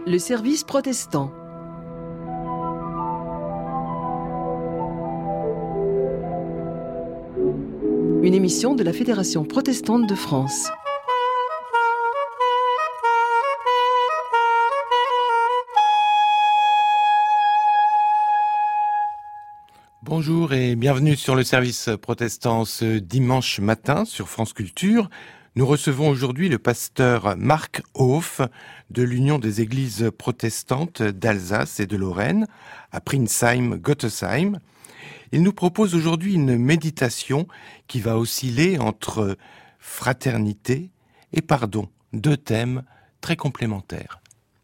Le service protestant. Une émission de la Fédération protestante de France. Bonjour et bienvenue sur le service protestant ce dimanche matin sur France Culture. Nous recevons aujourd'hui le pasteur Marc Hof de l'Union des Églises protestantes d'Alsace et de Lorraine à Prinsheim-Gottesheim. Il nous propose aujourd'hui une méditation qui va osciller entre fraternité et pardon, deux thèmes très complémentaires.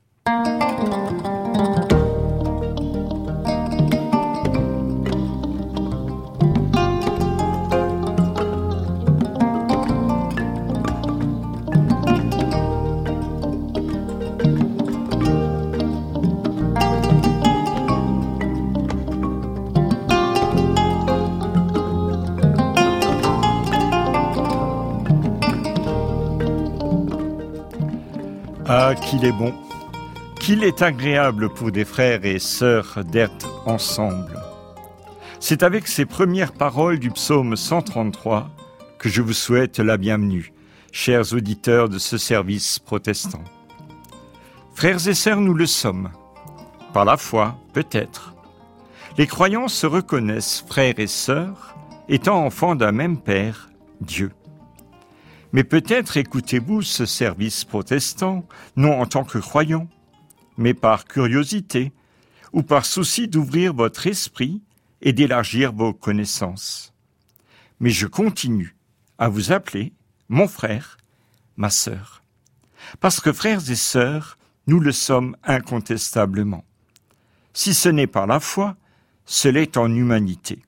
Ah, qu'il est bon, qu'il est agréable pour des frères et sœurs d'être ensemble. C'est avec ces premières paroles du psaume 133 que je vous souhaite la bienvenue, chers auditeurs de ce service protestant. Frères et sœurs, nous le sommes. Par la foi, peut-être. Les croyants se reconnaissent frères et sœurs, étant enfants d'un même Père, Dieu. Mais peut-être écoutez-vous ce service protestant, non en tant que croyant, mais par curiosité ou par souci d'ouvrir votre esprit et d'élargir vos connaissances. Mais je continue à vous appeler mon frère, ma sœur. Parce que frères et sœurs, nous le sommes incontestablement. Si ce n'est par la foi, ce l'est en humanité.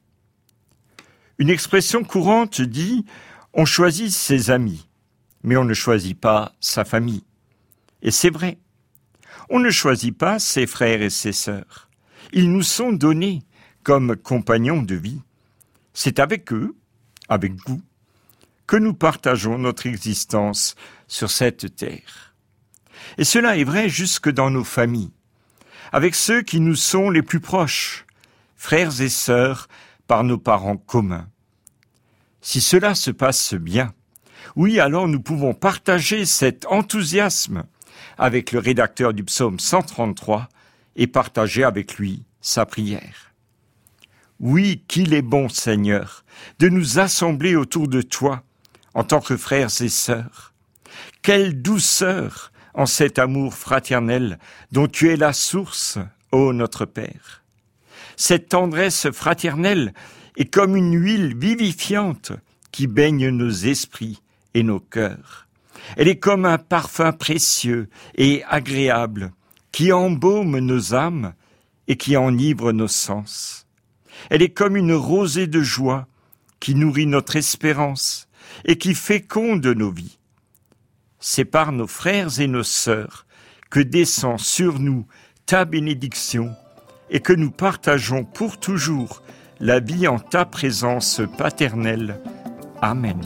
Une expression courante dit « on choisit ses amis, mais on ne choisit pas sa famille ». Et c'est vrai. On ne choisit pas ses frères et ses sœurs. Ils nous sont donnés comme compagnons de vie. C'est avec eux, avec vous, que nous partageons notre existence sur cette terre. Et cela est vrai jusque dans nos familles, avec ceux qui nous sont les plus proches, frères et sœurs par nos parents communs. Si cela se passe bien, oui, alors nous pouvons partager cet enthousiasme avec le rédacteur du psaume 133 et partager avec lui sa prière. Oui, qu'il est bon, Seigneur, de nous assembler autour de toi en tant que frères et sœurs. Quelle douceur en cet amour fraternel dont tu es la source, ô notre Père. Cette tendresse fraternelle est comme une huile vivifiante qui baigne nos esprits et nos cœurs. Elle est comme un parfum précieux et agréable qui embaume nos âmes et qui enivre nos sens. Elle est comme une rosée de joie qui nourrit notre espérance et qui féconde nos vies. C'est par nos frères et nos sœurs que descend sur nous ta bénédiction et que nous partageons pour toujours la vie en ta présence paternelle. Amen.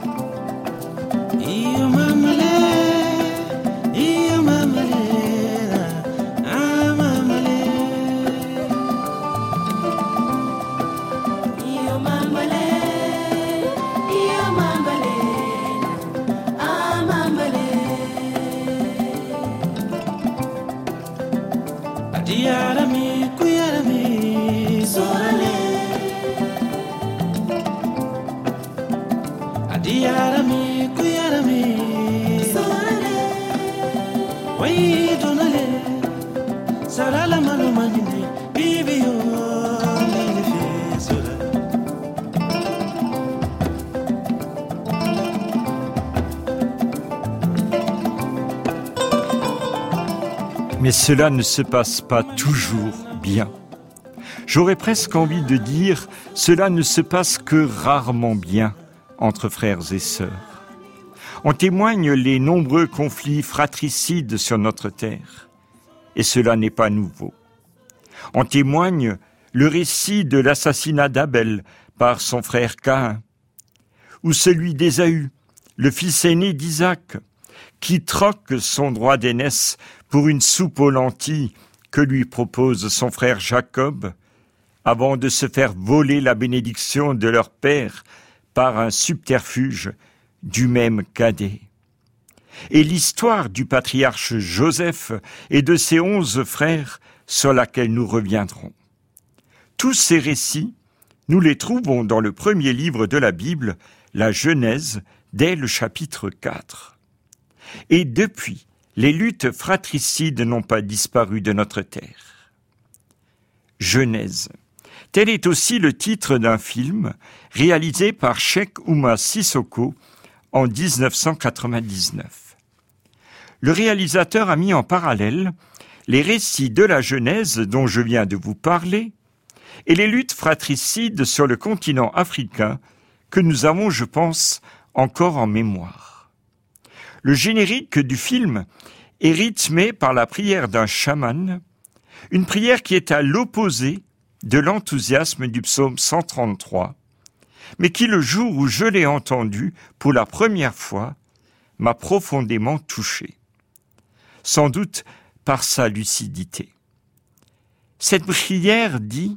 Mais cela ne se passe pas toujours bien. J'aurais presque envie de dire, cela ne se passe que rarement bien entre frères et sœurs. En témoignent les nombreux conflits fratricides sur notre terre. Et cela n'est pas nouveau. En témoigne le récit de l'assassinat d'Abel par son frère Caïn, ou celui d'Ésaü, le fils aîné d'Isaac, qui troque son droit d'aînesse pour une soupe aux lentilles que lui propose son frère Jacob, avant de se faire voler la bénédiction de leur père par un subterfuge du même cadet. Et l'histoire du patriarche Joseph et de ses 11 frères sur laquelle nous reviendrons. Tous ces récits, nous les trouvons dans le premier livre de la Bible, la Genèse, dès le chapitre 4. Et depuis, les luttes fratricides n'ont pas disparu de notre terre. Genèse. Tel est aussi le titre d'un film réalisé par Cheikh Oumar Sissoko en 1999. Le réalisateur a mis en parallèle les récits de la Genèse dont je viens de vous parler et les luttes fratricides sur le continent africain que nous avons, je pense, encore en mémoire. Le générique du film est rythmé par la prière d'un chaman, une prière qui est à l'opposé de l'enthousiasme du psaume 133, mais qui, le jour où je l'ai entendu pour la première fois, m'a profondément touché, sans doute par sa lucidité. Cette prière dit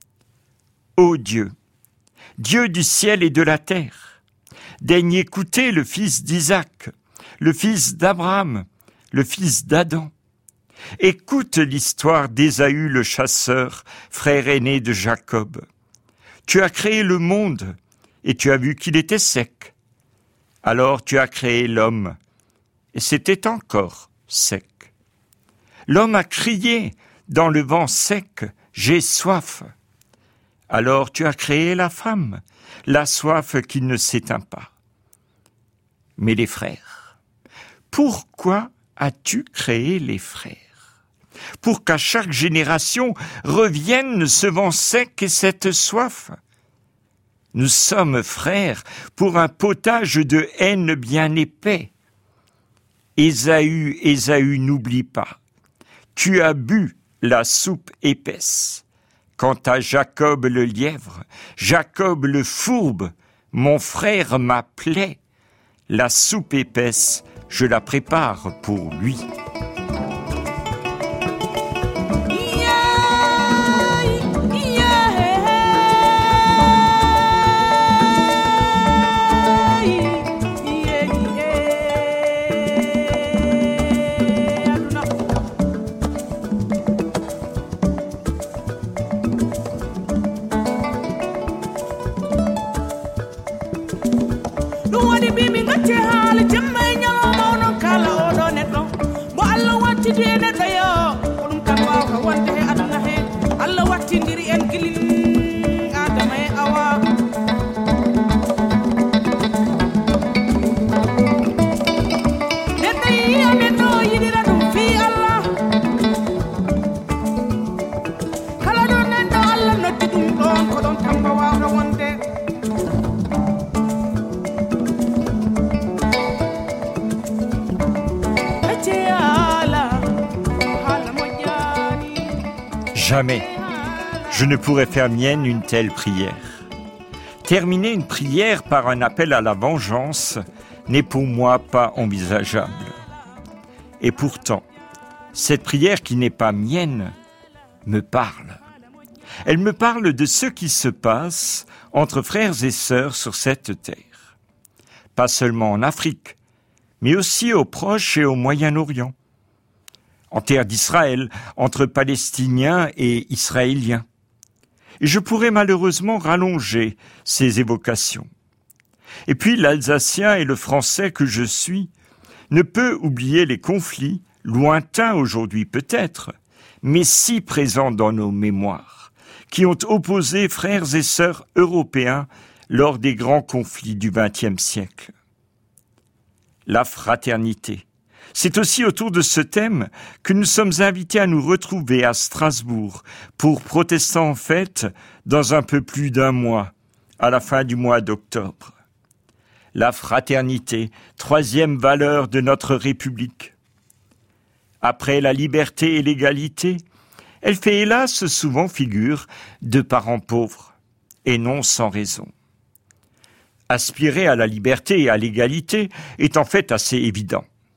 « Ô Dieu, Dieu du ciel et de la terre, daigne écouter le fils d'Isaac, le fils d'Abraham, le fils d'Adam. Écoute l'histoire d'Ésaü le chasseur, frère aîné de Jacob. Tu as créé le monde et tu as vu qu'il était sec. Alors tu as créé l'homme et c'était encore sec. L'homme a crié dans le vent sec, j'ai soif. Alors tu as créé la femme, la soif qui ne s'éteint pas. Mais les frères, pourquoi as-tu créé les frères? Pour qu'à chaque génération revienne ce vent sec et cette soif. Nous sommes frères pour un potage de haine bien épais. Ésaü, Ésaü, n'oublie pas, tu as bu la soupe épaisse. Quant à Jacob le lièvre, Jacob le fourbe, mon frère m'appelait. La soupe épaisse, je la prépare pour lui. Jamais je ne pourrais faire mienne une telle prière. Terminer une prière par un appel à la vengeance n'est pour moi pas envisageable. Et pourtant, cette prière qui n'est pas mienne me parle. Elle me parle de ce qui se passe entre frères et sœurs sur cette terre. Pas seulement en Afrique, mais aussi au Proche et au Moyen-Orient. En terre d'Israël, entre Palestiniens et Israéliens. Et je pourrais malheureusement rallonger ces évocations. Et puis l'Alsacien et le Français que je suis ne peut oublier les conflits, lointains aujourd'hui peut-être, mais si présents dans nos mémoires, qui ont opposé frères et sœurs européens lors des grands conflits du XXe siècle. La fraternité. C'est aussi autour de ce thème que nous sommes invités à nous retrouver à Strasbourg pour Protestants en fête dans un peu plus d'un mois, à la fin du mois d'octobre. La fraternité, troisième valeur de notre République. Après la liberté et l'égalité, elle fait hélas souvent figure de parents pauvres, et non sans raison. Aspirer à la liberté et à l'égalité est en fait assez évident.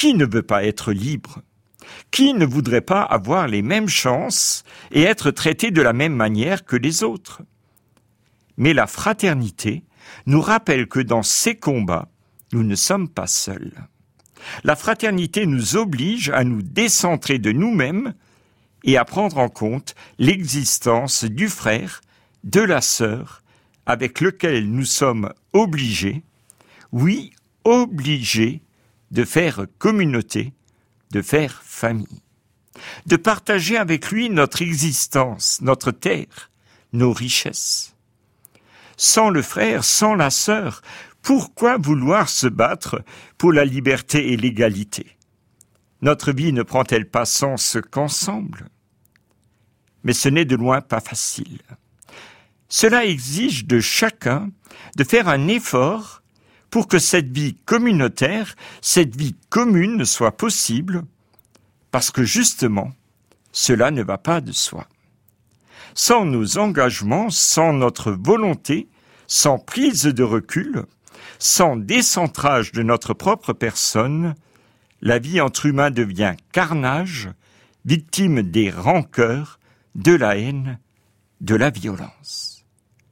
Qui ne veut pas être libre ? Qui ne voudrait pas avoir les mêmes chances et être traité de la même manière que les autres ? Mais la fraternité nous rappelle que dans ces combats, nous ne sommes pas seuls. La fraternité nous oblige à nous décentrer de nous-mêmes et à prendre en compte l'existence du frère, de la sœur, avec lequel nous sommes obligés, oui, obligés de faire communauté, de faire famille, de partager avec lui notre existence, notre terre, nos richesses. Sans le frère, sans la sœur, pourquoi vouloir se battre pour la liberté et l'égalité ? Notre vie ne prend-elle pas sens qu'ensemble ? Mais ce n'est de loin pas facile. Cela exige de chacun de faire un effort pour que cette vie communautaire, cette vie commune soit possible, parce que justement, cela ne va pas de soi. Sans nos engagements, sans notre volonté, sans prise de recul, sans décentrage de notre propre personne, la vie entre humains devient carnage, victime des rancœurs, de la haine, de la violence.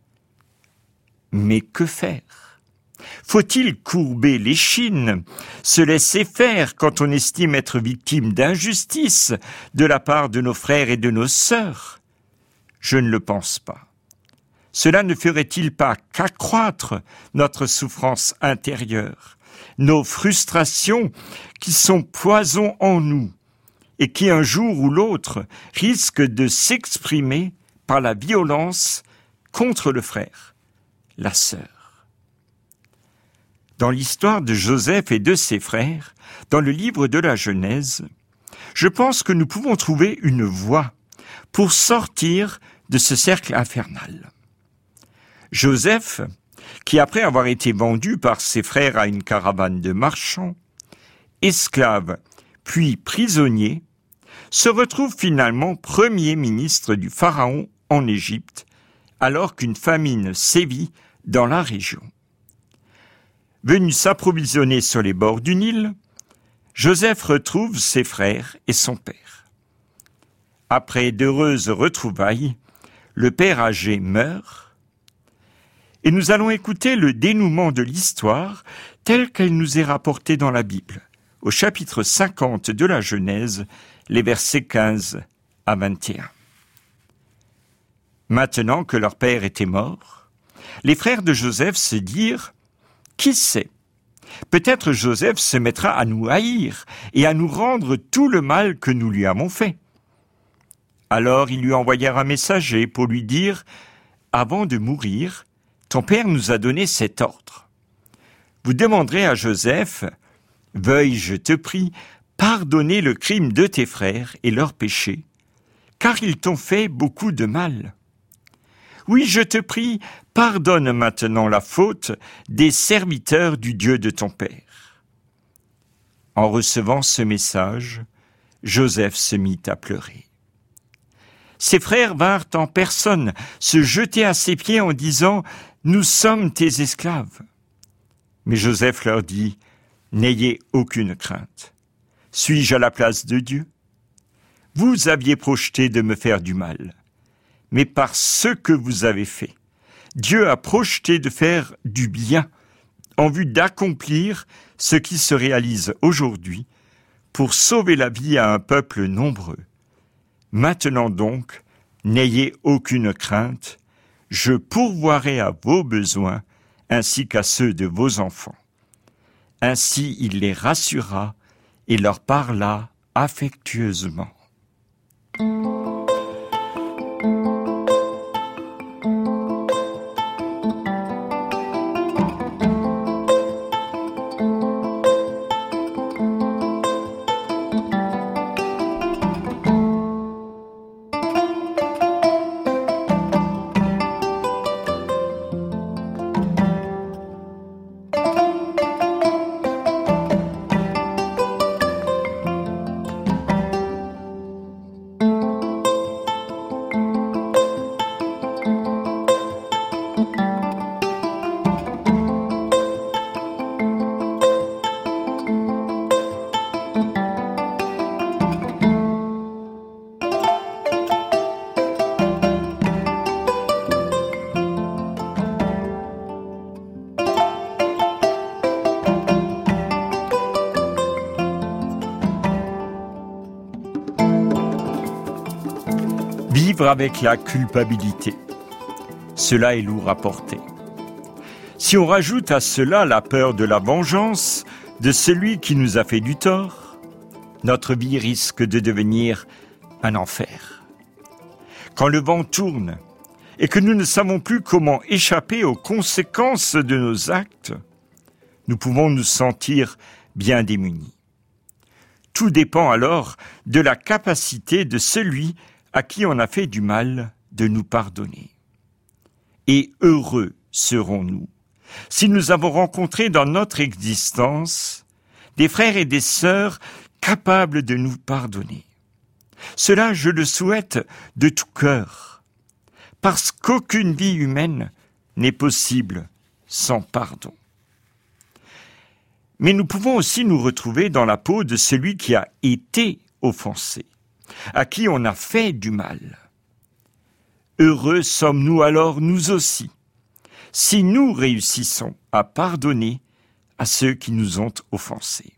Mais que faire ? Faut-il courber l'échine, se laisser faire quand on estime être victime d'injustice de la part de nos frères et de nos sœurs ? Je ne le pense pas. Cela ne ferait-il pas qu'accroître notre souffrance intérieure, nos frustrations qui sont poison en nous et qui un jour ou l'autre risquent de s'exprimer par la violence contre le frère, la sœur. Dans l'histoire de Joseph et de ses frères, dans le livre de la Genèse, je pense que nous pouvons trouver une voie pour sortir de ce cercle infernal. Joseph, qui après avoir été vendu par ses frères à une caravane de marchands, esclave puis prisonnier, se retrouve finalement premier ministre du Pharaon en Égypte, alors qu'une famine sévit dans la région. Venu s'approvisionner sur les bords du Nil, Joseph retrouve ses frères et son père. Après d'heureuses retrouvailles, le père âgé meurt, et nous allons écouter le dénouement de l'histoire telle qu'elle nous est rapportée dans la Bible, au chapitre 50 de la Genèse, les versets 15 à 21. Maintenant que leur père était mort, les frères de Joseph se dirent « Qui sait ? Peut-être Joseph se mettra à nous haïr et à nous rendre tout le mal que nous lui avons fait. » Alors ils lui envoyèrent un messager pour lui dire « Avant de mourir, ton père nous a donné cet ordre. Vous demanderez à Joseph « Veuille, je te prie, pardonner le crime de tes frères et leurs péchés, car ils t'ont fait beaucoup de mal. Oui, je te prie, pardonne maintenant la faute des serviteurs du Dieu de ton père. » En recevant ce message, Joseph se mit à pleurer. Ses frères vinrent en personne se jeter à ses pieds en disant « Nous sommes tes esclaves. » Mais Joseph leur dit « N'ayez aucune crainte. Suis-je à la place de Dieu ? Vous aviez projeté de me faire du mal, mais par ce que vous avez fait, Dieu a projeté de faire du bien en vue d'accomplir ce qui se réalise aujourd'hui pour sauver la vie à un peuple nombreux. Maintenant donc, n'ayez aucune crainte, je pourvoirai à vos besoins ainsi qu'à ceux de vos enfants. » Ainsi il les rassura et leur parla affectueusement. vivre avec la culpabilité. Cela est lourd à porter. Si on rajoute à cela la peur de la vengeance de celui qui nous a fait du tort, notre vie risque de devenir un enfer. Quand le vent tourne et que nous ne savons plus comment échapper aux conséquences de nos actes, nous pouvons nous sentir bien démunis. Tout dépend alors de la capacité de celui à qui on a fait du mal de nous pardonner. Et heureux serons-nous si nous avons rencontré dans notre existence des frères et des sœurs capables de nous pardonner. Cela, je le souhaite de tout cœur, parce qu'aucune vie humaine n'est possible sans pardon. Mais nous pouvons aussi nous retrouver dans la peau de celui qui a été offensé, à qui on a fait du mal. Heureux sommes-nous alors nous aussi, si nous réussissons à pardonner à ceux qui nous ont offensés.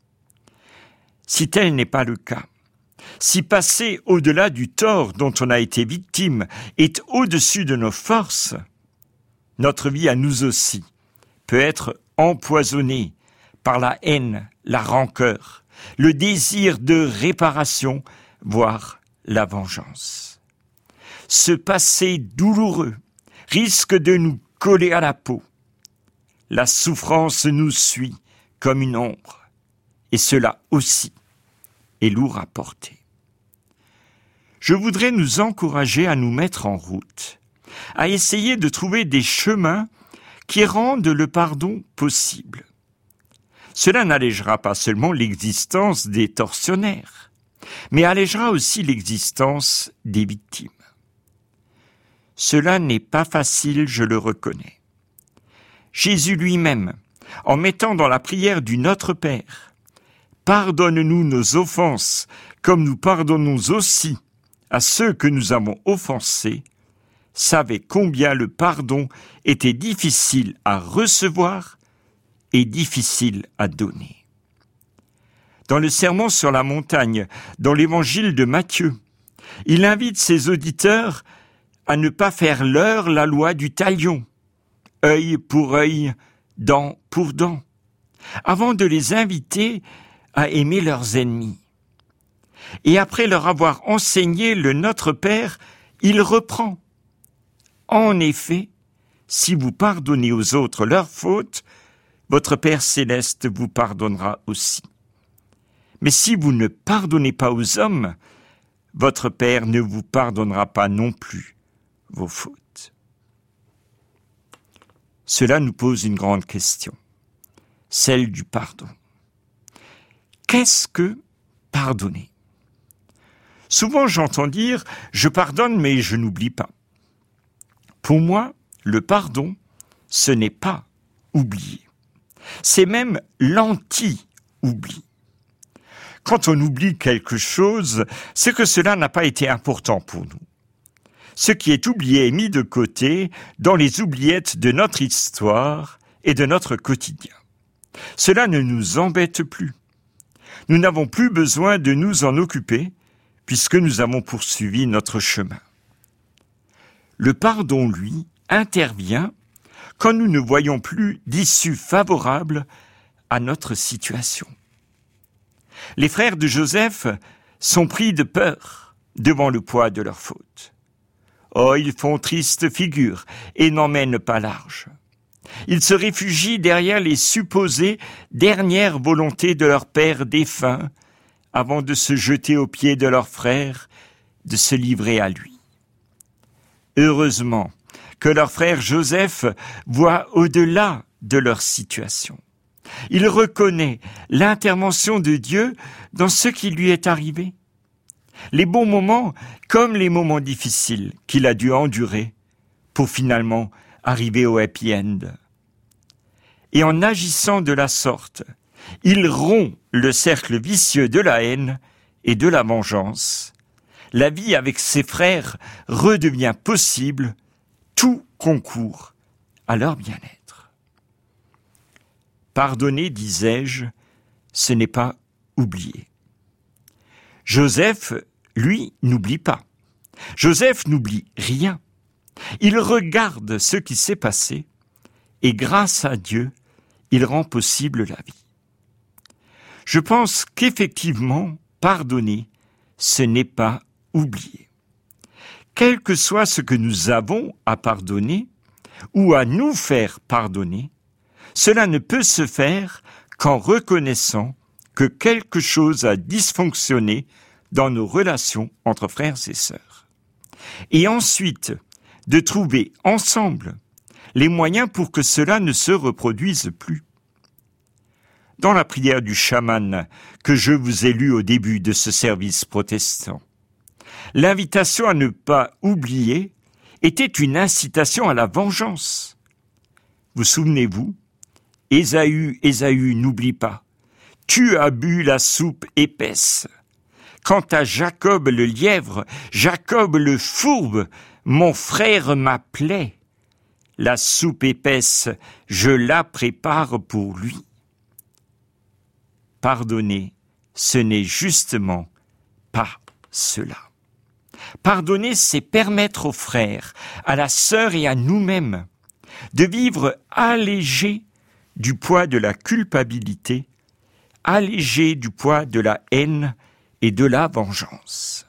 Si tel n'est pas le cas, si passer au-delà du tort dont on a été victime est au-dessus de nos forces, notre vie à nous aussi peut être empoisonnée par la haine, la rancœur, le désir de réparation, voire la vengeance. Ce passé douloureux risque de nous coller à la peau. La souffrance nous suit comme une ombre, et cela aussi est lourd à porter. Je voudrais nous encourager à nous mettre en route, à essayer de trouver des chemins qui rendent le pardon possible. Cela n'allégera pas seulement l'existence des tortionnaires, mais allégera aussi l'existence des victimes. Cela n'est pas facile, je le reconnais. Jésus lui-même, en mettant dans la prière du Notre Père, « Pardonne-nous nos offenses, comme nous pardonnons aussi à ceux que nous avons offensés », savait combien le pardon était difficile à recevoir et difficile à donner. Dans le Sermon sur la montagne, dans l'évangile de Matthieu, il invite ses auditeurs à ne pas faire leur la loi du talion, œil pour œil, dent pour dent, avant de les inviter à aimer leurs ennemis. Et après leur avoir enseigné le Notre Père, il reprend. En effet, si vous pardonnez aux autres leurs fautes, votre Père céleste vous pardonnera aussi. Mais si vous ne pardonnez pas aux hommes, votre Père ne vous pardonnera pas non plus vos fautes. Cela nous pose une grande question, celle du pardon. Qu'est-ce que pardonner ? Souvent j'entends dire « je pardonne mais je n'oublie pas ». Pour moi, le pardon, ce n'est pas oublier. C'est même l'anti-oubli. Quand on oublie quelque chose, c'est que cela n'a pas été important pour nous. Ce qui est oublié est mis de côté dans les oubliettes de notre histoire et de notre quotidien. Cela ne nous embête plus. Nous n'avons plus besoin de nous en occuper puisque nous avons poursuivi notre chemin. Le pardon, lui, intervient quand nous ne voyons plus d'issue favorable à notre situation. Les frères de Joseph sont pris de peur devant le poids de leur faute. Oh, ils font triste figure et n'en mènent pas large. Ils se réfugient derrière les supposées dernières volontés de leur père défunt avant de se jeter aux pieds de leur frère, de se livrer à lui. Heureusement que leur frère Joseph voit au-delà de leur situation. Il reconnaît l'intervention de Dieu dans ce qui lui est arrivé. Les bons moments comme les moments difficiles qu'il a dû endurer pour finalement arriver au happy end. Et en agissant de la sorte, il rompt le cercle vicieux de la haine et de la vengeance. La vie avec ses frères redevient possible, tout concourt à leur bien-être. Pardonner, disais-je, ce n'est pas oublier. Joseph, lui, n'oublie pas. Joseph n'oublie rien. Il regarde ce qui s'est passé et grâce à Dieu, il rend possible la vie. Je pense qu'effectivement, pardonner, ce n'est pas oublier. Quel que soit ce que nous avons à pardonner ou à nous faire pardonner, cela ne peut se faire qu'en reconnaissant que quelque chose a dysfonctionné dans nos relations entre frères et sœurs. Et ensuite, de trouver ensemble les moyens pour que cela ne se reproduise plus. Dans la prière du chaman que je vous ai lue au début de ce service protestant, l'invitation à ne pas oublier était une incitation à la vengeance. Vous souvenez-vous ? Ésaü, Ésaü, n'oublie pas. Tu as bu la soupe épaisse. Quant à Jacob le lièvre, Jacob le fourbe, mon frère m'appelait. La soupe épaisse, je la prépare pour lui. Pardonner, ce n'est justement pas cela. Pardonner, c'est permettre aux frères, à la sœur et à nous-mêmes de vivre allégés du poids de la culpabilité, allégés du poids de la haine et de la vengeance.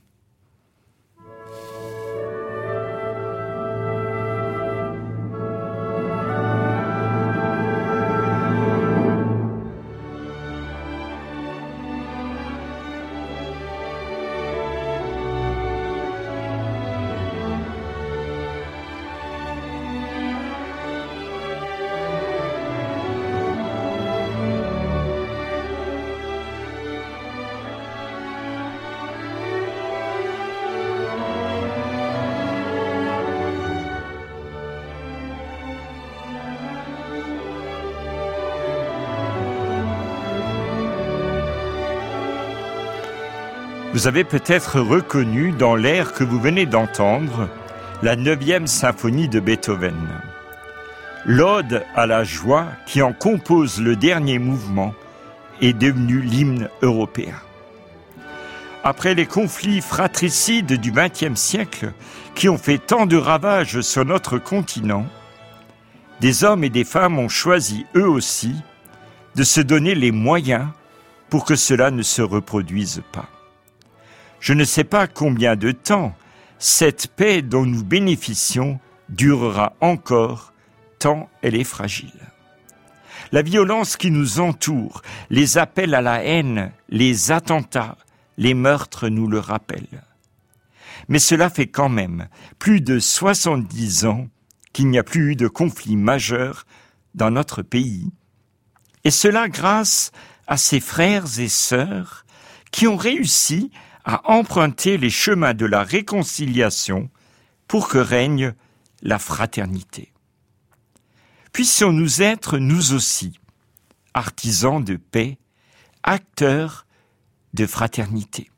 Vous avez peut-être reconnu dans l'air que vous venez d'entendre la 9e symphonie de Beethoven. L'Ode à la joie qui en compose le dernier mouvement est devenue l'hymne européen. Après les conflits fratricides du XXe siècle qui ont fait tant de ravages sur notre continent, des hommes et des femmes ont choisi eux aussi de se donner les moyens pour que cela ne se reproduise pas. Je ne sais pas combien de temps cette paix dont nous bénéficions durera encore, tant elle est fragile. La violence qui nous entoure, les appels à la haine, les attentats, les meurtres nous le rappellent. Mais cela fait quand même plus de 70 ans qu'il n'y a plus eu de conflit majeur dans notre pays. Et cela grâce à ces frères et sœurs qui ont réussi à emprunter les chemins de la réconciliation pour que règne la fraternité. Puissions-nous être, nous aussi, artisans de paix, acteurs de fraternité.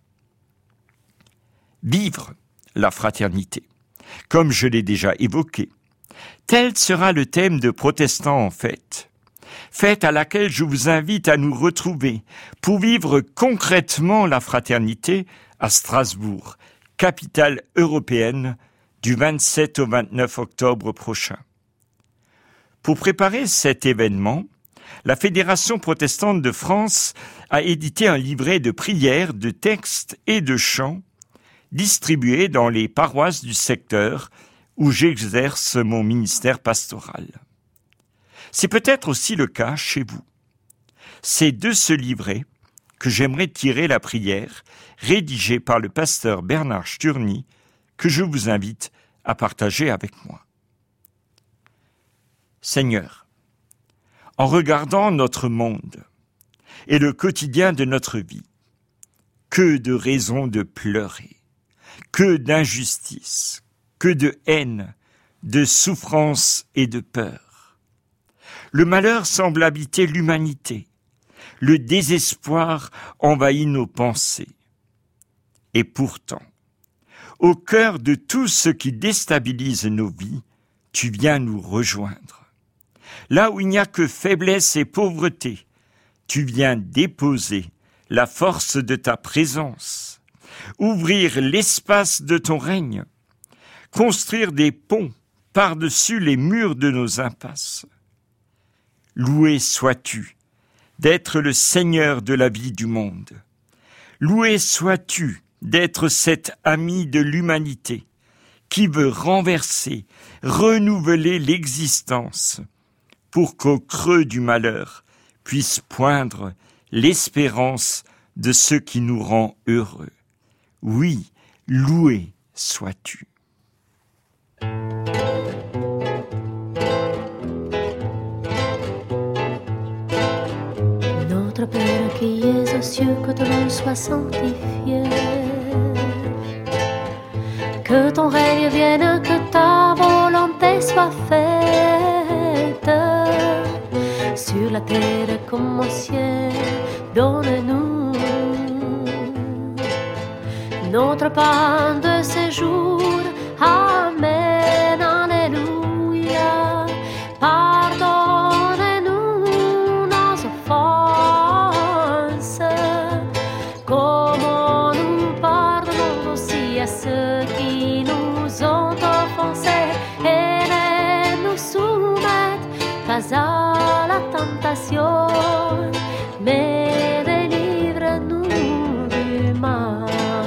Vivre la fraternité, comme je l'ai déjà évoqué. Tel sera le thème de Protestants en fête. Fête à laquelle je vous invite à nous retrouver pour vivre concrètement la fraternité à Strasbourg, capitale européenne, du 27 au 29 octobre prochain. Pour préparer cet événement, la Fédération protestante de France a édité un livret de prières, de textes et de chants distribués dans les paroisses du secteur où j'exerce mon ministère pastoral. C'est peut-être aussi le cas chez vous. C'est de ce livret que j'aimerais tirer la prière rédigée par le pasteur Bernard Sturny que je vous invite à partager avec moi. Seigneur, en regardant notre monde et le quotidien de notre vie, que de raisons de pleurer, que d'injustice, que de haine, de souffrance et de peur. Le malheur semble habiter l'humanité. Le désespoir envahit nos pensées. Et pourtant, au cœur de tout ce qui déstabilise nos vies, tu viens nous rejoindre. Là où il n'y a que faiblesse et pauvreté, tu viens déposer la force de ta présence. ouvrir l'espace de ton règne, construire des ponts par-dessus les murs de nos impasses. Loué sois-tu d'être le Seigneur de la vie du monde. Loué sois-tu d'être cet ami de l'humanité qui veut renverser, renouveler l'existence pour qu'au creux du malheur puisse poindre l'espérance de ce qui nous rend heureux. Oui, loué sois-tu. Notre Père qui es aux cieux, que ton nom soit sanctifié. Que ton règne vienne, que ta volonté soit faite, sur la terre comme au ciel. Donne-nous notre pain de ce jour. Amen, alléluia. Pardonne-nous nos offenses, comme nous pardonnons aussi à ceux qui nous ont offensés, et ne nous soumette pas à la tentation, mais délivre-nous du mal.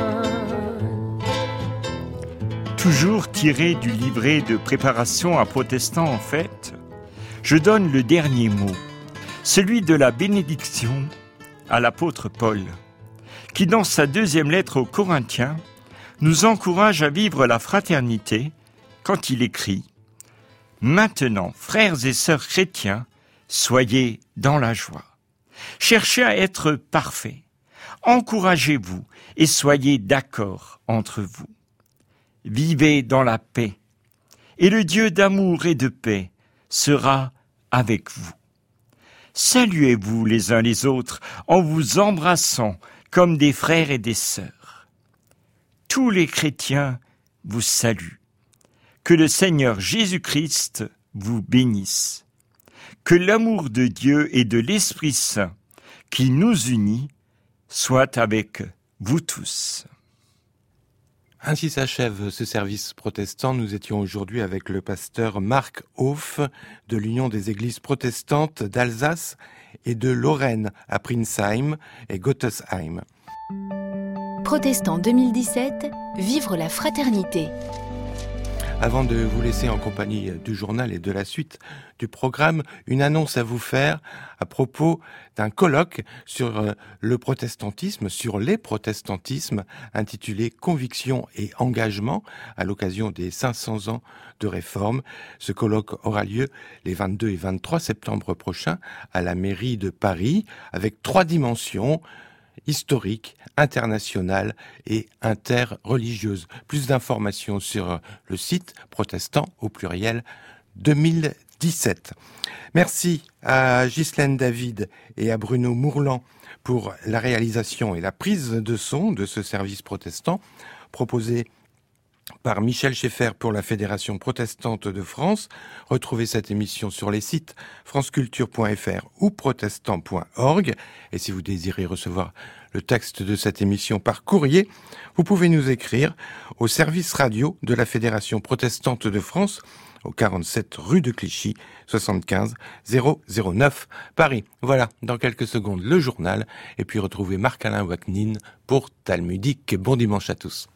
Toujours tiré du livret de préparation à protestants en fête, je donne le dernier mot, celui de la bénédiction à l'apôtre Paul, qui dans sa 2e lettre aux Corinthiens nous encourage à vivre la fraternité quand il écrit « Maintenant, frères et sœurs chrétiens, soyez dans la joie. Cherchez à être parfaits. Encouragez-vous et soyez d'accord entre vous. Vivez dans la paix, et le Dieu d'amour et de paix sera avec vous. Saluez-vous les uns les autres en vous embrassant comme des frères et des sœurs. Tous les chrétiens vous saluent. Que le Seigneur Jésus-Christ vous bénisse. Que l'amour de Dieu et de l'Esprit Saint qui nous unit soit avec vous tous. Ainsi s'achève ce service protestant. Nous étions aujourd'hui avec le pasteur Marc Hof de l'Union des Églises protestantes d'Alsace et de Lorraine à Prinsheim et Gottesheim. Protestant 2017, vivre la fraternité. Avant de vous laisser en compagnie du journal et de la suite du programme, une annonce à vous faire à propos d'un colloque sur le protestantisme, sur les protestantismes, intitulé « Conviction et engagement » à l'occasion des 500 ans de réforme. Ce colloque aura lieu les 22 et 23 septembre prochains à la mairie de Paris, avec 3 dimensions: historique, internationale et interreligieuse. Plus d'informations sur le site protestant au pluriel 2017. Merci à Ghislaine David et à Bruno Mourlan pour la réalisation et la prise de son de ce service protestant proposé par Michel Schaeffer pour la Fédération protestante de France. Retrouvez cette émission sur les sites franceculture.fr ou protestant.org. Et si vous désirez recevoir le texte de cette émission par courrier, vous pouvez nous écrire au service radio de la Fédération protestante de France, au 47 rue de Clichy, 75 009 Paris. Voilà, dans quelques secondes, le journal. Et puis retrouvez Marc-Alain Waknin pour Talmudique. Bon dimanche à tous.